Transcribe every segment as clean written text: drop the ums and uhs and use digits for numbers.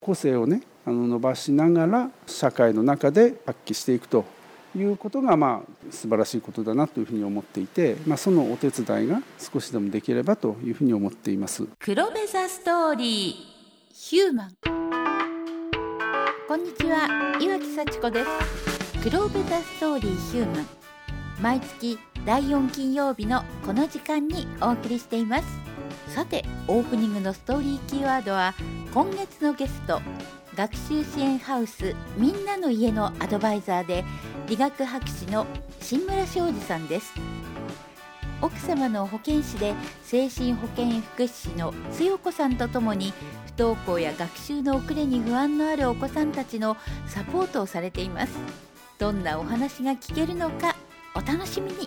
個性をね伸ばしながら社会の中で発揮していくということが素晴らしいことだなというふうに思っていて、そのお手伝いが少しでもできればというふうに思っています。 黒部ザストーリーヒューマン。こんにちは、岩木幸子です。黒部ザストーリーヒューマン、毎月第4金曜日のこの時間にお送りしています。さて、オープニングのストーリーキーワードは、今月のゲスト、学習支援ハウスみんなの家のアドバイザーで理学博士の新村昌司さんです。奥様の保健師で精神保健福祉士の強子さんとともに、不登校や学習の遅れに不安のあるお子さんたちのサポートをされています。どんなお話が聞けるのかお楽しみに。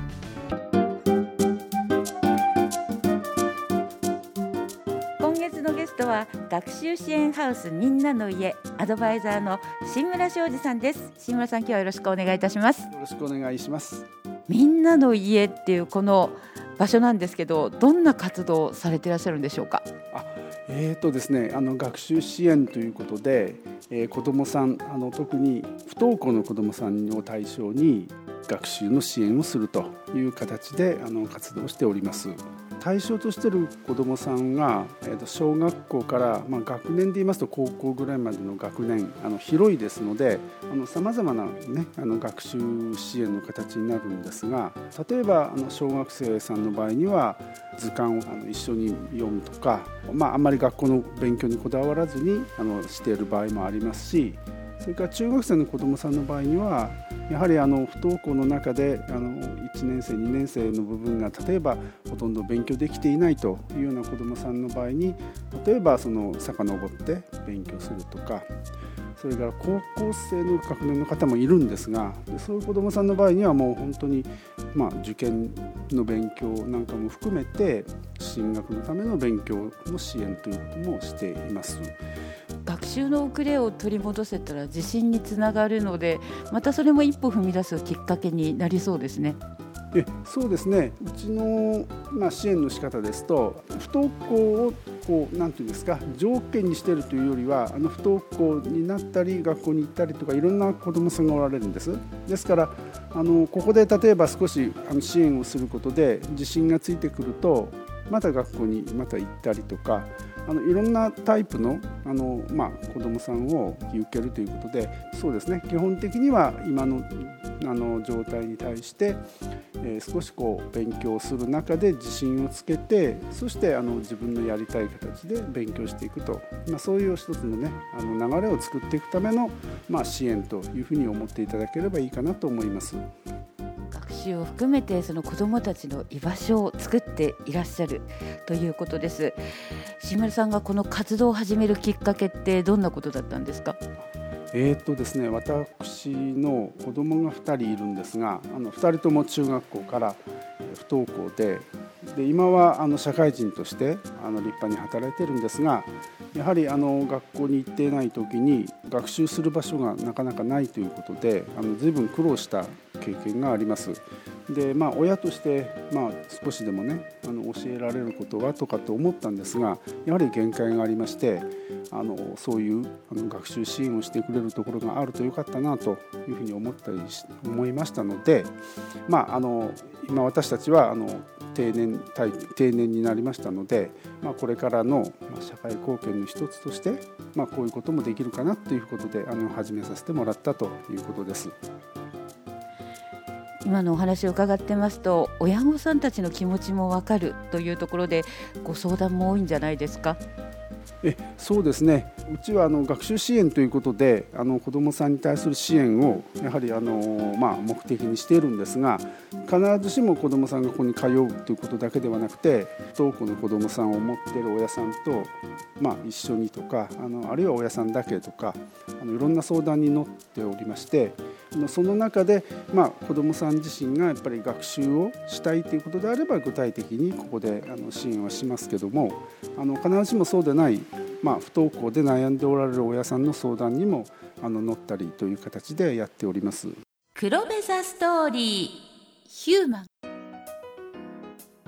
今月のゲストは学習支援ハウスみんなの家アドバイザーの新村昌司さんです。新村さん、今日はよろしくお願いいたします。 よろしくお願いします。 みんなの家っていうこの場所なんですけど、どんな活動をされていらっしゃるんでしょうか？ ですね、学習支援ということで、子どもさん特に不登校の子どもさんを対象に学習の支援をするという形で活動しております。対象としている子どもさんが、小学校から、学年で言いますと高校ぐらいまでの学年広いですので、さまざまな、学習支援の形になるんですが、例えば小学生さんの場合には図鑑を一緒に読むとか、あんまり学校の勉強にこだわらずにしている場合もありますし、それから中学生の子どもさんの場合にはやはり不登校の中で1年生2年生の部分が例えばほとんど勉強できていないというような子どもさんの場合に、例えば遡って勉強するとか、それから高校生の学年の方もいるんですが、そういう子どもさんの場合にはもう本当に受験の勉強なんかも含めて進学のための勉強の支援ということもしています。 学習の遅れを取り戻せたら自信につながるので、またそれも一歩踏み出すきっかけになりそうですね。 そうですね。うちの、支援の仕方ですと、不登校をなんていうんですか、条件にしているというよりは不登校になったり学校に行ったりとかいろんな子どもさんがおられるんです。ですからここで例えば少し支援をすることで自信がついてくると、また学校にまた行ったりとか、いろんなタイプの子どもさんを引き受けるということで、そうですね、基本的には今の状態に対して、少し勉強する中で自信をつけて、そして自分のやりたい形で勉強していくと、そういう一つのね流れを作っていくための、支援というふうに思っていただければいいかなと思います。 学習を含めてその子どもたちの居場所を作っていらっしゃるということです。新村さんがこの活動を始めるきっかけってどんなことだったんですか？ ですね、私の子供が2人いるんですが、2人とも中学校から不登校で、今は社会人として立派に働いているんですが、やはり学校に行っていない時に学習する場所がなかなかないということで随分苦労した経験があります。で、親として、少しでもね教えられることはとかと思ったんですが、やはり限界がありまして、そういう学習支援をしてくれるところがあるとよかったなというふうに思いましたので、今私たちは定年になりましたので、これからの社会貢献の一つとして、こういうこともできるかなということで始めさせてもらったということです。 今のお話を伺ってますと、親御さんたちの気持ちも分かるというところでご相談も多いんじゃないですか？ そうですね。うちは学習支援ということで子どもさんに対する支援をやはり目的にしているんですが、必ずしも子どもさんがここに通うということだけではなくて、不登校の子どもさんを持っている親さんと、一緒にとかあるいは親さんだけとかいろんな相談に乗っておりまして、その中で、子どもさん自身がやっぱり学習をしたいということであれば具体的にここで支援はしますけども、必ずしもそうでない不登校で悩んでおられる親さんの相談にも乗ったりという形でやっております。 黒部ザストーリーヒューマン。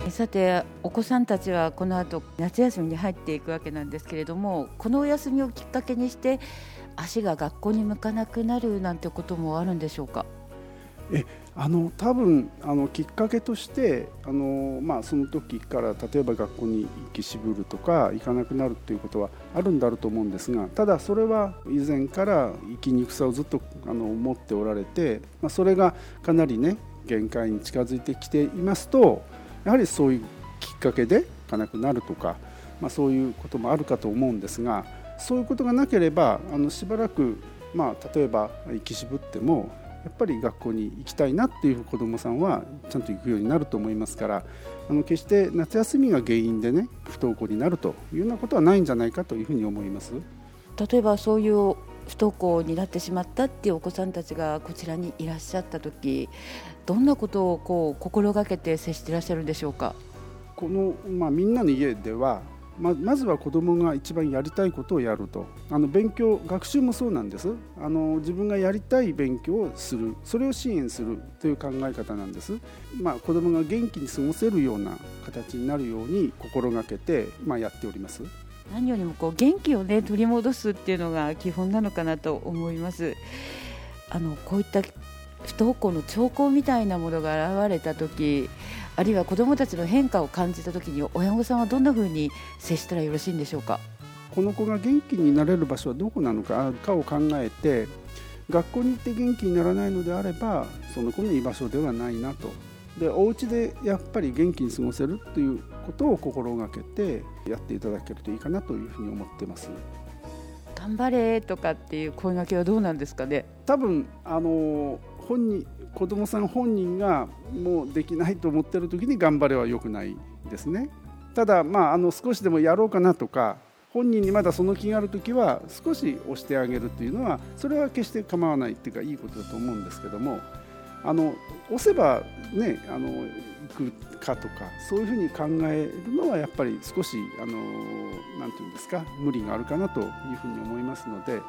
さてお子さんたちはこの後夏休みに入っていくわけなんですけれども、このお休みをきっかけにして足が学校に向かなくなるなんてこともあるんでしょうか？ 多分きっかけとしてその時から例えば学校に行き渋るとか行かなくなるということはあるんだろうと思うんですが、ただそれは以前から生きにくさをずっと持っておられて、それがかなりね限界に近づいてきていますと、やはりそういうきっかけで行かなくなるとか、そういうこともあるかと思うんですが、そういうことがなければしばらく例えば行き渋ってもやっぱり学校に行きたいなっていう子どもさんはちゃんと行くようになると思いますから、決して夏休みが原因でね不登校になるというようなことはないんじゃないかというふうに思います。 例えばそういう不登校になってしまったっていうお子さんたちがこちらにいらっしゃった時、どんなことを心がけて接していらっしゃるんでしょうか？ この、みんなの家ではまずは子どもが一番やりたいことをやると、勉強学習もそうなんです。自分がやりたい勉強をする、それを支援するという考え方なんです。子どもが元気に過ごせるような形になるように心がけて、やっております。 何よりも元気をね取り戻すっていうのが基本なのかなと思います。こういった不登校の兆候みたいなものが現れた時、あるいは子どもたちの変化を感じた時に親御さんはどんなふうに接したらよろしいんでしょうか？ この子が元気になれる場所はどこなのかを考えて、学校に行って元気にならないのであればその子の居場所ではないなと。で、お家でやっぱり元気に過ごせるということを心がけてやっていただけるといいかなというふうに思っています。 頑張れとかっていう声掛けはどうなんですかね？ 多分子どもさん本人がもうできないと思っている時に頑張れは良くないですね。ただ少しでもやろうかなとか、本人にまだその気がある時は少し押してあげるというのは、それは決して構わないっていうかいいことだと思うんですけども、押せばね行くかとかそういうふうに考えるのはやっぱり少しなんていうんですか、無理があるかなというふうに思いますので、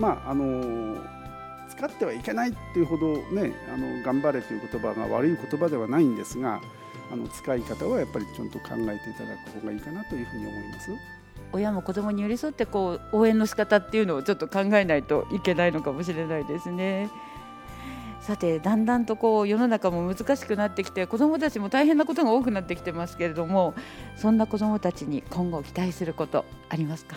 使ってはいけないっていうほどね頑張れという言葉が悪い言葉ではないんですが、使い方はやっぱりちゃんと考えていただく方がいいかなというふうに思います。 親も子どもに寄り添って応援の仕方っていうのをちょっと考えないといけないのかもしれないですね。さて、だんだんと世の中も難しくなってきて、子どもたちも大変なことが多くなってきてますけれども、そんな子どもたちに今後期待することありますか？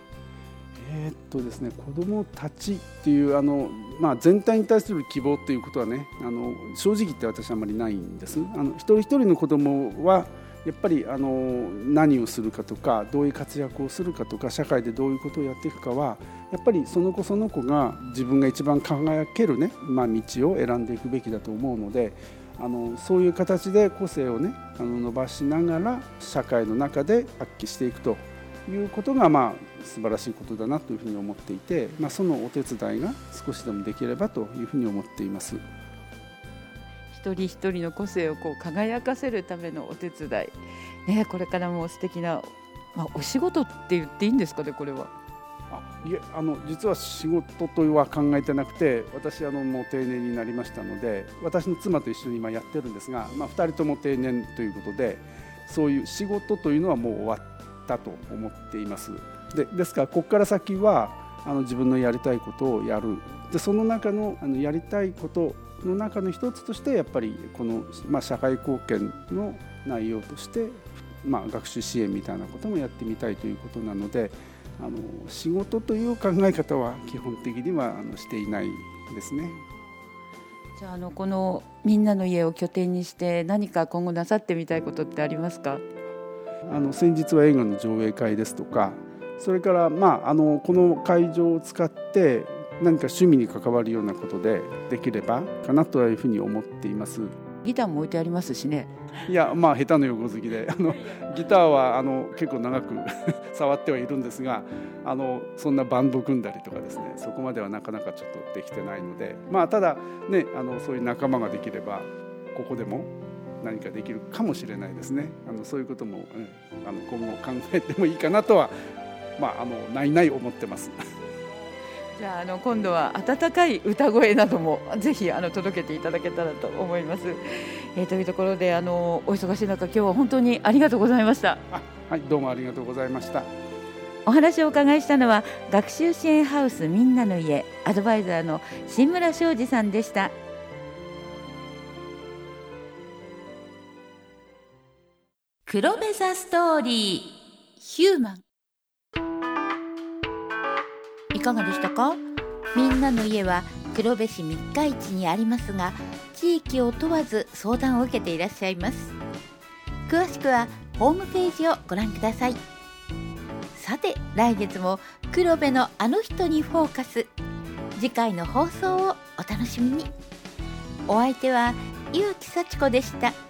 ですね、子どもたちっていう全体に対する希望ということはね正直言って私はあまりないんです。一人一人の子どもはやっぱり何をするかとか、どういう活躍をするかとか、社会でどういうことをやっていくかはやっぱりその子その子が自分が一番輝けるね、道を選んでいくべきだと思うので、そういう形で個性をね伸ばしながら社会の中で発揮していくということが素晴らしいことだなというふうに思っていて、そのお手伝いが少しでもできればというふうに思っています。 一人一人の個性を輝かせるためのお手伝い、これからも素敵な、お仕事って言っていいんですかね、これは。 いえ、実は仕事とは考えてなくて、私もう定年になりましたので、私の妻と一緒に今やってるんですが、2人とも定年ということで、そういう仕事というのはもう終わったと思っています。ですからここから先は自分のやりたいことをやる。でその中のやりたいことの中の一つとしてやっぱりこの、社会貢献の内容として、学習支援みたいなこともやってみたいということなので、仕事という考え方は基本的にはしていないですね。 じゃあこのみんなの家を拠点にして何か今後なさってみたいことってありますか？ 先日は映画の上映会ですとか、それからこの会場を使って何か趣味に関わるようなことでできればかなというふうに思っています。 ギターも置いてありますしね。 いや、下手の横好きでギターは結構長く触ってはいるんですが、そんなバンド組んだりとかですね、そこまではなかなかちょっとできてないので、ただねそういう仲間ができればここでも何かできるかもしれないですね。そういうことも、今後考えてもいいかなとはない思ってます。 じゃあ今度は温かい歌声などもぜひ届けていただけたらと思います。 というところでお忙しい中、今日は本当にありがとうございました。 はい、どうもありがとうございました。 お話をお伺いしたのは学習支援ハウスみんなの家アドバイザーの新村昌司さんでした。黒部ザストーリーヒューマン、いかがでしたか？みんなの家は黒部市三日市にありますが、地域を問わず相談を受けていらっしゃいます。詳しくはホームページをご覧ください。さて、来月も黒部のあの人にフォーカス。次回の放送をお楽しみに。お相手は岩木幸子でした。